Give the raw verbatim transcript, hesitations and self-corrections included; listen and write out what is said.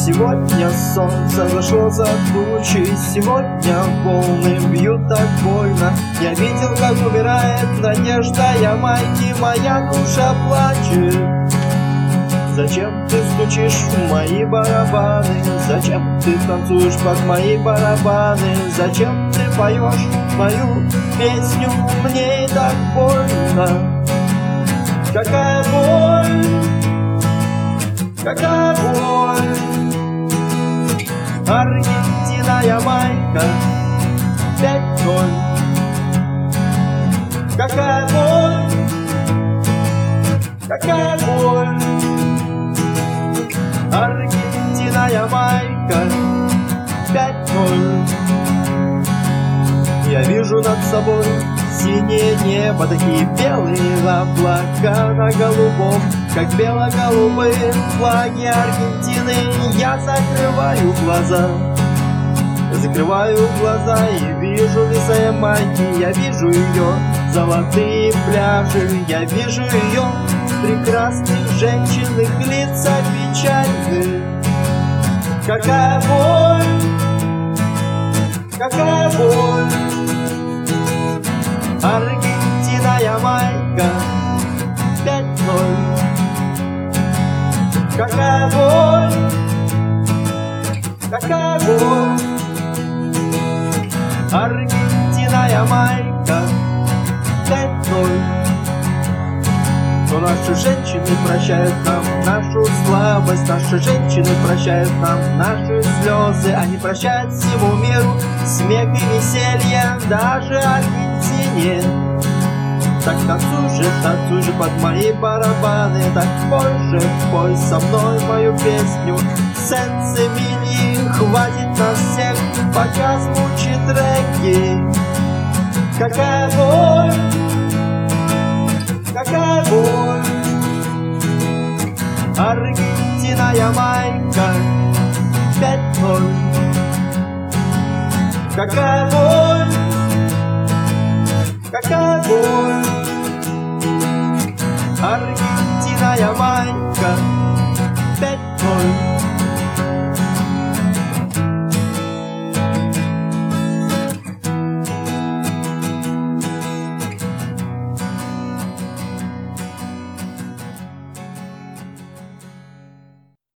Сегодня солнце зашло за тучи, сегодня волны бьют так больно. Я видел, как умирает надежда Ямайки, моя душа плачет. Зачем ты стучишь в мои барабаны? Зачем ты танцуешь под мои барабаны? Зачем ты поешь мою песню? Мне и так больно. Какая боль, какая боль. Аргентина, Ямайка, пять ноль. Какая боль, какая боль. Аргентина, Ямайка, пять ноль. Я вижу над собой синее небо, такие белые облака на голубом, как бело-голубые флаги Аргентины. Я закрываю глаза, закрываю глаза и вижу леса Ямайки. Я вижу ее золотые пляжи, я вижу ее прекрасных женщин, их лица печальны. Какая боль, какая боль. Аргентина, Ямайка, пять ноль. Какая боль, какая боль. Аргентина, Ямайка, пять ноль. Но наши женщины прощают нам нашу слабость, наши женщины прощают нам наши слезы, они прощают всему миру смех и веселье, даже Аргентине. Так танцуй же, танцуй же под мои барабаны, так пой же, пой со мной мою песню. Сенс-Эмилии, хватит нас всех, пока звучит регги. Какая боль, какая боль. Аргентина, Ямайка, пять ноль. Какая боль, какая боль. Аргентина, Ямайка,